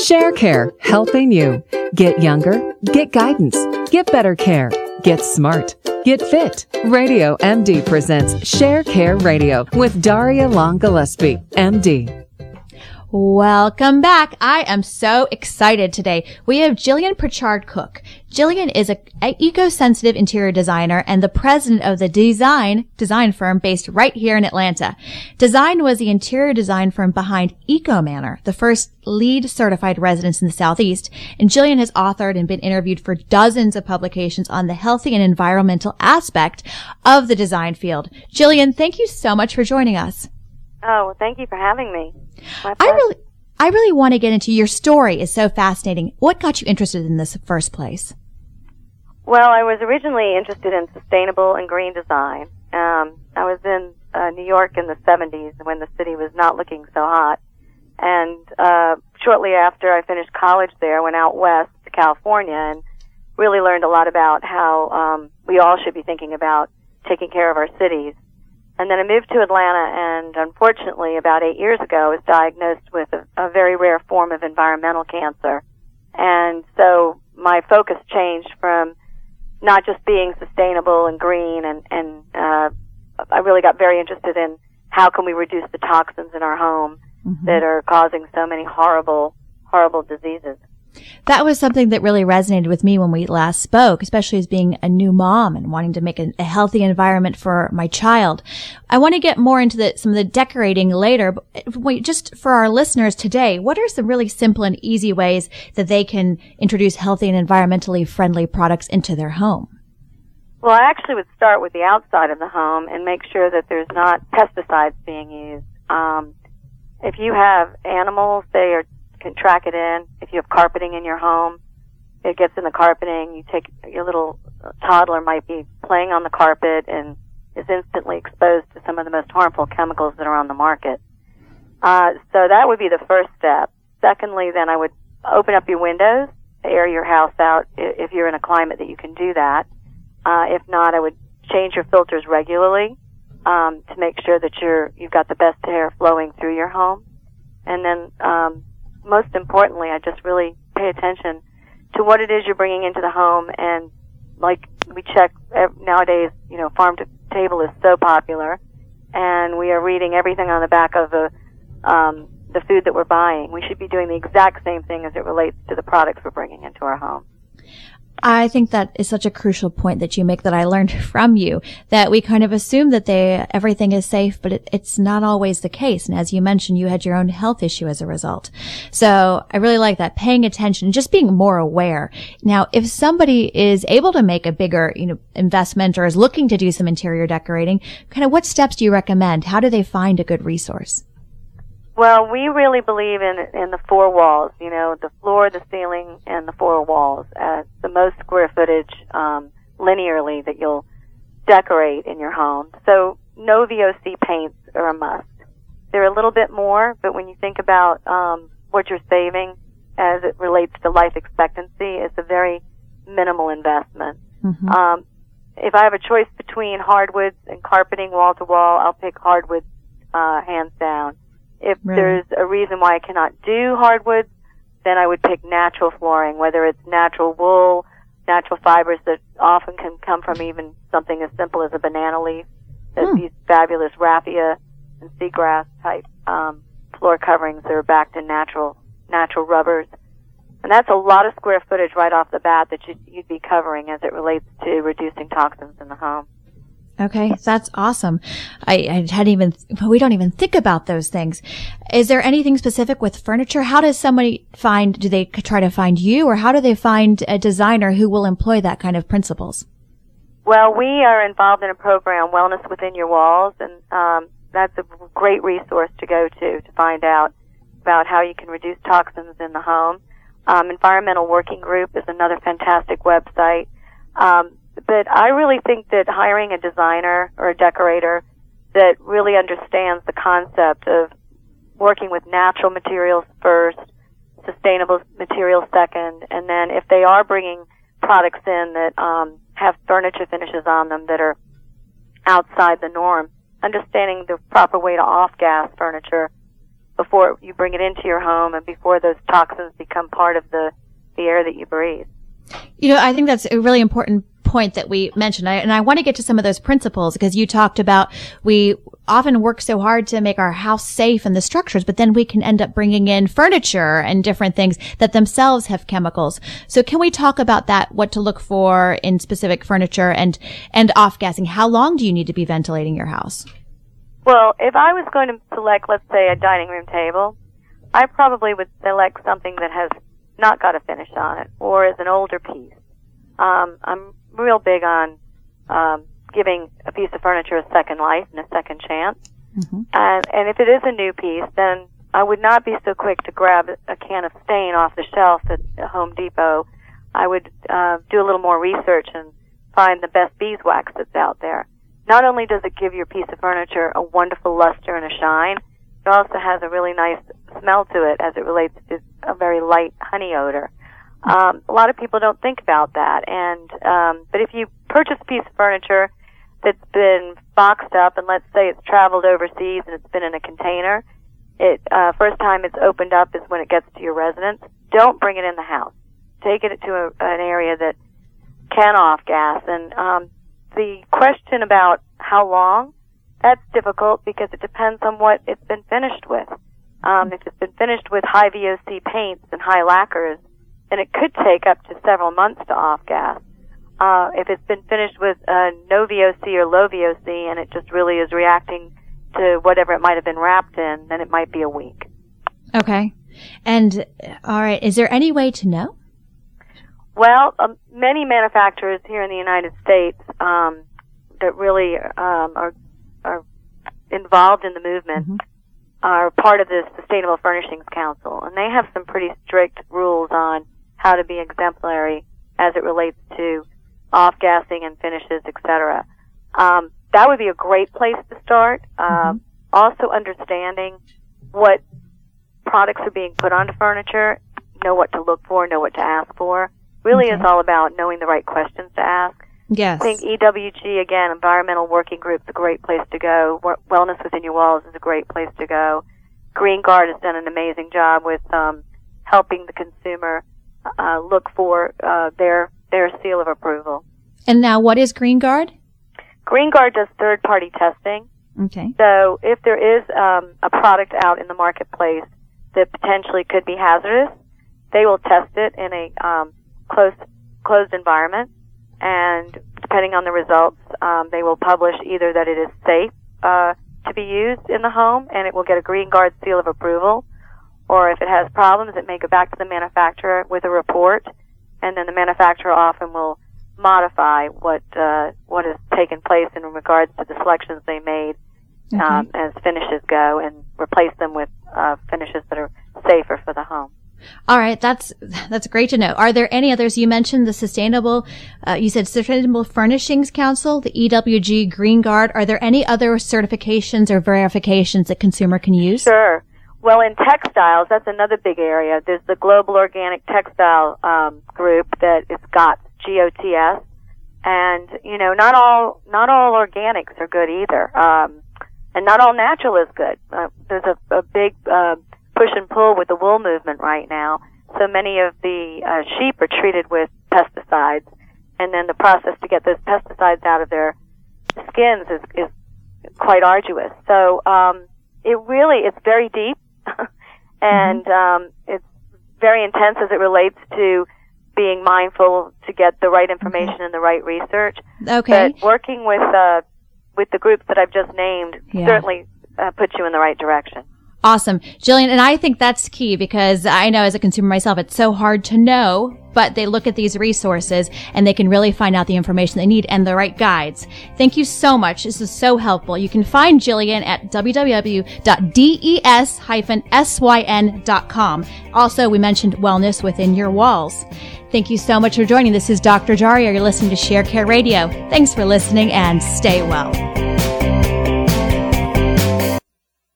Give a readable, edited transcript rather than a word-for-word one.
ShareCare, helping you. Get younger, get guidance, get better care, get smart, get fit. Radio MD presents ShareCare Radio with Daria Long Gillespie, MD. Welcome back. I am so excited today. We have Jillian Pritchard-Cook. Jillian is an eco-sensitive interior designer and the president of the design firm based right here in Atlanta. Design was the interior design firm behind Eco Manor, the first LEED certified residence in the Southeast. And Jillian has authored and been interviewed for dozens of publications on the healthy and environmental aspect of the design field. Jillian, thank you so much for joining us. Oh, well, thank you for having me. I really want to get into your story. Is so fascinating. What got you interested in this first place? Well, I was originally interested in sustainable and green design. I was in New York in the 70s when the city was not looking so hot. And shortly after I finished college there, I went out west to California and really learned a lot about how we all should be thinking about taking care of our cities. And then I moved to Atlanta, and unfortunately, about 8 years ago, I was diagnosed with a very rare form of environmental cancer. And so my focus changed from not just being sustainable and green, and I really got very interested in how can we reduce the toxins in our home that are causing so many horrible, horrible diseases. That was something that really resonated with me when we last spoke, especially as being a new mom and wanting to make a healthy environment for my child. I want to get more into some of the decorating later, but just for our listeners today, what are some really simple and easy ways that they can introduce healthy and environmentally friendly products into their home? Well, I actually would start with the outside of the home and make sure that there's not pesticides being used. If you have animals, can track it in. If you have carpeting in your home, it gets in the carpeting. You take your little toddler might be playing on the carpet and is instantly exposed to some of the most harmful chemicals that are on the market. So that would be the first step. Secondly, then I would open up your windows, air your house out if you're in a climate that you can do that. If not, I would change your filters regularly to make sure that you've got the best air flowing through your home. And then most importantly, I just really pay attention to what it is you're bringing into the home. And like we check nowadays, farm to table is so popular, and we are reading everything on the back of the food that we're buying. We should be doing the exact same thing as it relates to the products we're bringing into our home. I think that is such a crucial point that you make that I learned from you, that we kind of assume that everything is safe, but it's not always the case. And as you mentioned, you had your own health issue as a result. So I really like that, paying attention, just being more aware. Now, if somebody is able to make a bigger, investment or is looking to do some interior decorating, kind of what steps do you recommend? How do they find a good resource? Well, we really believe in the four walls, the floor, the ceiling, and the four walls as the most square footage linearly that you'll decorate in your home. So no VOC paints are a must. They're a little bit more, but when you think about what you're saving as it relates to life expectancy, it's a very minimal investment. If I have a choice between hardwoods and carpeting wall to wall, I'll pick hardwoods hands down. If there's a reason why I cannot do hardwoods, then I would pick natural flooring, whether it's natural wool, natural fibers that often can come from even something as simple as a banana leaf. There's these fabulous raffia and seagrass type floor coverings that are backed in natural rubbers. And that's a lot of square footage right off the bat that you'd be covering as it relates to reducing toxins in the home. Okay, that's awesome. We don't even think about those things. Is there anything specific with furniture? How does somebody do they try to find you, or how do they find a designer who will employ that kind of principles? Well, we are involved in a program, Wellness Within Your Walls, and that's a great resource to go to find out about how you can reduce toxins in the home. Environmental Working Group is another fantastic website. But I really think that hiring a designer or a decorator that really understands the concept of working with natural materials first, sustainable materials second, and then if they are bringing products in that have furniture finishes on them that are outside the norm, understanding the proper way to off-gas furniture before you bring it into your home and before those toxins become part of the air that you breathe. I think that's a really important point that we mentioned. And I want to get to some of those principles because you talked about we often work so hard to make our house safe and the structures, but then we can end up bringing in furniture and different things that themselves have chemicals. So can we talk about that, what to look for in specific furniture and off-gassing? How long do you need to be ventilating your house? Well, if I was going to select, let's say, a dining room table, I probably would select something that has not got a finish on it or is an older piece. I'm real big on giving a piece of furniture a second life and a second chance. Mm-hmm. And if it is a new piece, then I would not be so quick to grab a can of stain off the shelf at Home Depot. I would do a little more research and find the best beeswax that's out there. Not only does it give your piece of furniture a wonderful luster and a shine, it also has a really nice smell to it as it relates to a very light honey odor. A lot of people don't think about that, but if you purchase a piece of furniture that's been boxed up, and let's say it's traveled overseas and it's been in a container, first time it's opened up is when it gets to your residence. Don't bring it in the house. Take it to an area that can off-gas. And the question about how long, that's difficult because it depends on what it's been finished with. If it's been finished with high VOC paints and high lacquers, then it could take up to several months to off-gas. If it's been finished with no VOC or low VOC and it just really is reacting to whatever it might have been wrapped in, then it might be a week. Okay. And, all right, is there any way to know? Well, many manufacturers here in the United States that really are involved in the movement mm-hmm. are part of the Sustainable Furnishings Council, and they have some pretty strict rules on how to be exemplary as it relates to off-gassing and finishes, etc. That would be a great place to start. Mm-hmm. Also understanding what products are being put onto furniture, know what to look for, know what to ask for. Really is all about knowing the right questions to ask. Yes. I think EWG, again, Environmental Working Group, is a great place to go. Wellness Within Your Walls is a great place to go. Green Guard has done an amazing job with helping the consumer look for their seal of approval. And now, what is Green Guard? Green Guard does third-party testing. Okay. So if there is a product out in the marketplace that potentially could be hazardous, they will test it in a closed environment, and depending on the results, they will publish either that it is safe to be used in the home and it will get a Green Guard seal of approval, or if it has problems, it may go back to the manufacturer with a report, and then the manufacturer often will modify what has taken place in regards to the selections they made as finishes go, and replace them with finishes that are safer for the home. All right, that's great to know. Are there any others? You mentioned the Sustainable Furnishings Council, the EWG, Green Guard. Are there any other certifications or verifications that consumer can use? Sure. Well, in textiles, that's another big area. There's the Global Organic Textile Group that is GOTS, GOTS, and not all organics are good either, and not all natural is good. There's a big push and pull with the wool movement right now. So many of the sheep are treated with pesticides, and then the process to get those pesticides out of their skins is quite arduous. So it's very deep, and it's very intense as it relates to being mindful to get the right information and the right research. Okay. But working with the groups that I've just named certainly puts you in the right direction. Awesome. Jillian, and I think that's key because I know as a consumer myself, it's so hard to know, but they look at these resources and they can really find out the information they need and the right guides. Thank you so much. This is so helpful. You can find Jillian at www.des-syn.com. Also, we mentioned Wellness Within Your Walls. Thank you so much for joining. This is Dr. Daria. You're listening to Share Care Radio. Thanks for listening and stay well.